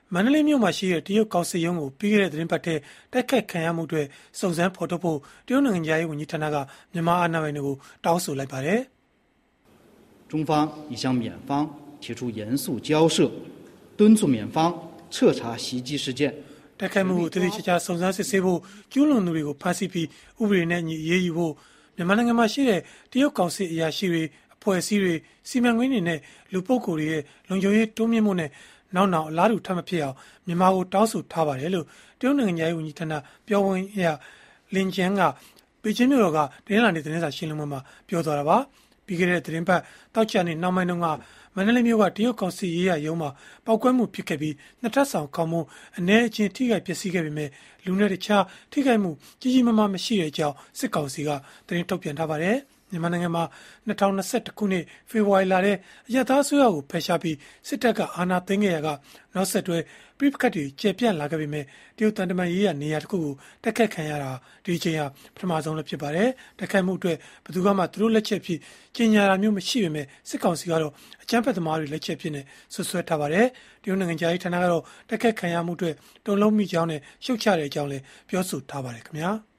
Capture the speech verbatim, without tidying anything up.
မန္တလေးမြို့မှာရှိတဲ့တရုတ်ကောင်စစ်ရုံးကိုပြီးခဲ့တဲ့သတင်းပတ်ထဲတိုက်ခိုက်ခံရမှုတွေစုံစမ်းဖော်ထုတ်ဖို့တရုတ်နိုင်ငံသားရေးဝန်ကြီးဌာနကမြန်မာအာဏာပိုင်တွေကိုတောင်းဆိုလိုက်ပါတယ်中方已向缅方提出严肃交涉，敦促缅方彻查袭击事件。 တိုက်ခိုက်မှုကိုတတိချာချာစုံစမ်းစစ်ဆေးဖို့ကျူးလွန်သူတွေကိုဖမ်းဆီးပြီးဥပဒေနဲ့အညီအရေးယူဖို့မြန်မာနိုင်ငံမှာရှိတဲ့တရုတ်ကောင်စစ်အရာရှိတွေအဖွဲ့အစည်းတွေစီမံကိန်းတွေနဲ့လူပုဂ္ဂိုလ်တွေရဲ့လုံခြုံရေးတိုးမြင့်မှုနဲ့နောက်နောက်အလားတူထပ်မဖြစ်အောင်မြန်မာကိုတောင်းဆိုထားပါတယ်လို့တရုတ်နိုင်ငံသားရေးဝန်ကြီးဌာနပြောခွင့်ရလင်ကျန်းကပေကျင်းမြို့တော်ကတင်းလာနေသတင်းစာရှင်းလင်းပွဲမှာပြောသွားတာပါပြီးခဲ့တဲ့သတင်းပတ်တောက်ချနေနောက်ပိုင်းတုန်းကမန္တလေးမြို့ကတရုတ်ကောင်စီရေးရရုံးမှာပောက်ကွဲမှုဖြစ်ခဲ့ပြီးနှစ်ထပ်ဆောင်ခေါင်းမုံအနေအချင်းထိခိုက်ပျက်စီးခဲ့ပေမဲ့လူနဲ့တခြားထိခိုက်မှုကြီးကြီးမားမားမရှိတဲ့အကြောင်းစစ်ကောင်စီကသတင်းထုတ်ပြန်ထားပါတယ်မြန်မာနိုင်ငံမှာနှစ်ထောင်နှစ်ဆယ့်တစ်ခုနှစ်ဖေဖော်ဝါရီလထဲအရသာအစိုးရကိုဖယ်ရှားပြီးစစ်တပ်ကအာဏာသိမ်းခဲ့ရကနောက်ဆက်တွဲပြိပခတ်တွေကျေပြန့်လာခဲ့ပေမဲ့တရုတ်တန်တမန်ရေးရနေရာတစ်ခုကိုတက်ခတ်ခံရတာဒီအချိန်ဟာပထမဆုံးလည်းဖြစ်ပါတယ်တက်ခတ်မှုအတွက်ဘယ်သူမှသူတို့လက်ချက်ဖြစ်ကြီးညာတာမျိုးမရှိပေမဲ့စစ်ကောင်စီကတော့အကြမ်းဖက်သမားတွေလက်ချက်ဖြစ်နေဆွဆွဲထားပါတယ်တရုတ်နိုင်ငံသားရေးဌာနကတော့တက်ခတ်ခံရမှုအတွက်တုံ့လုံးမိကြောင်းနဲ့ရှုတ်ချတဲ့အကြောင်းလည်းပြောဆိုထားပါတယ်ခင်ဗျာ